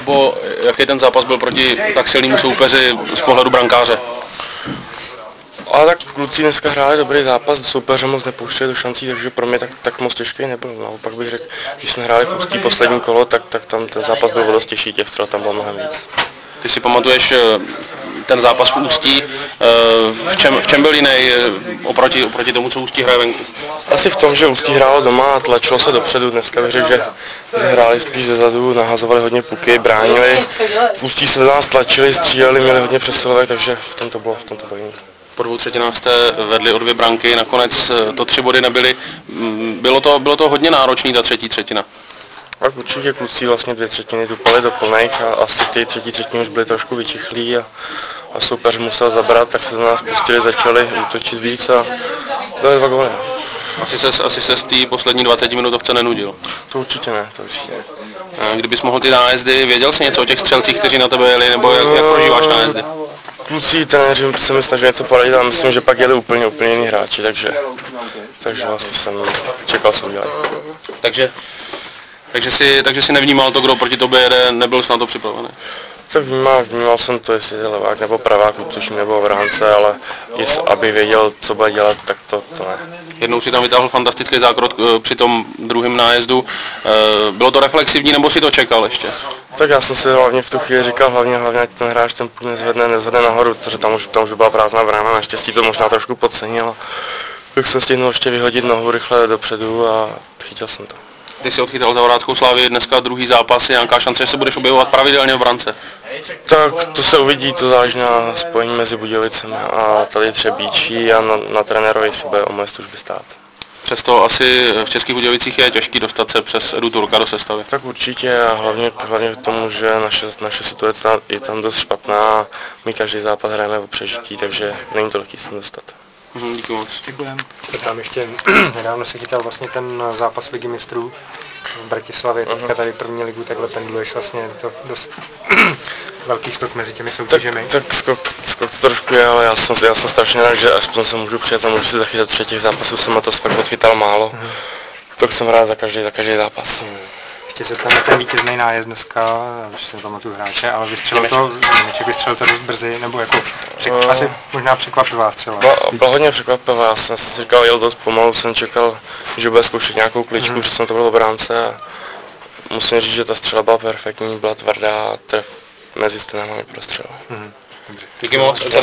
nebo jaký ten zápas byl proti tak silnému soupeři z pohledu brankáře? Ale tak kluci dneska hráli dobrý zápas, soupeře moc nepouštěli do šancí, takže pro mě tak moc těžký nebyl. Naopak bych řekl, když jsme hráli v poslední kolo, tak tam ten zápas byl dost těžší, těch střel tam bylo mnohem víc. Ty si pamatuješ ten zápas v Ústí, v čem byl jiný oproti tomu, co Ústí hraje venku? Asi v tom, že Ústí hrálo doma a tlačilo se dopředu. Dneska bych řekl, že hráli spíš zezadu, nahazovali hodně puky, bránili. V Ústí se do nás tlačili, stříleli, měli hodně přesilovek, takže v tom to bylo jiný. Po 2 třetinách jste vedli o 2 branky, nakonec to 3 body nebyly. Bylo to hodně náročný ta třetí třetina. Tak určitě kluci vlastně 2 třetiny dupali do plných a asi v té třetí třetině už byli trošku vyčichlí a soupeř musel zabrat, tak se do nás pustili, začali útočit víc a byly 2 góly. Asi se z té poslední 20 minutovce nenudil. To určitě ne, to určitě ne. Kdybys mohl ty nájezdy, věděl jsi něco o těch střelcích, kteří na tebe jeli, nebo jak prožíváš nájezdy? Kluci, trenéři se mi snažili něco poradit, ale myslím, že pak jeli úplně jiní hráči, takže vlastně jsem čekal, co udělají. Takže si nevnímal to, kdo proti tobě jede, nebyl jsi na to připravený? Tak vnímal jsem to, jestli je levák nebo pravák, útočník nebo obránce, ale aby věděl, co bude dělat, tak to ne. Jednou si tam vytáhl fantastický zákrok při tom druhém nájezdu. Bylo to reflexivní, nebo si to čekal ještě? Tak já jsem si hlavně v tu chvíli říkal, hlavně ať ten hráč ten půl nezvedne nahoru, protože tam už byla prázdná brána, naštěstí to možná trošku podcenil. Tak jsem stihnul ještě vyhodit nohu rychle dopředu a chytil jsem to. Ty jsi odchytal za Horáckou Slávii, dneska druhý zápas, je nějaká šance, že se budeš objevovat pravidelně v brance? Tak to se uvidí, to záleží na spojení mezi Budějovicemi a tady Třebíčí a na trenérovi, jestli bude o moje služby stát. Přesto asi v Českých Budějovicích je těžký dostat se přes Edu Turka do sestavy. Tak určitě a hlavně k tomu, že naše situace je tam dost špatná, my každý zápas hrajeme o přežití, takže není to lehký se dostat. Díky moc. Děkujeme. Tam ještě nedávno se chytal vlastně ten zápas Ligy mistrů v Bratislavě, teďka tady první ligu, takhle pendluješ vlastně, je to dost velký skok mezi těmi soutěžemi. Tak skok to trošku je, ale já jsem strašně rád, že aspoň se můžu přijet a můžu si zachytat 3 zápasů, jsem na to fakt odchytal málo. Tak jsem rád za každý zápas. Ještě se tam ten vítězný nájezd dneska, už si pamatuju hráče, ale vystřelil to dost brzy, nebo jako asi možná překvapivá střela. Byla hodně překvapivá, já jsem si říkal, jel dost pomalu, jsem čekal, že bude zkoušet nějakou kličku, že jsem to byl obránce a musím říct, že ta střela byla perfektní, byla tvrdá, tref mezi stranami prostřel. Díky moc.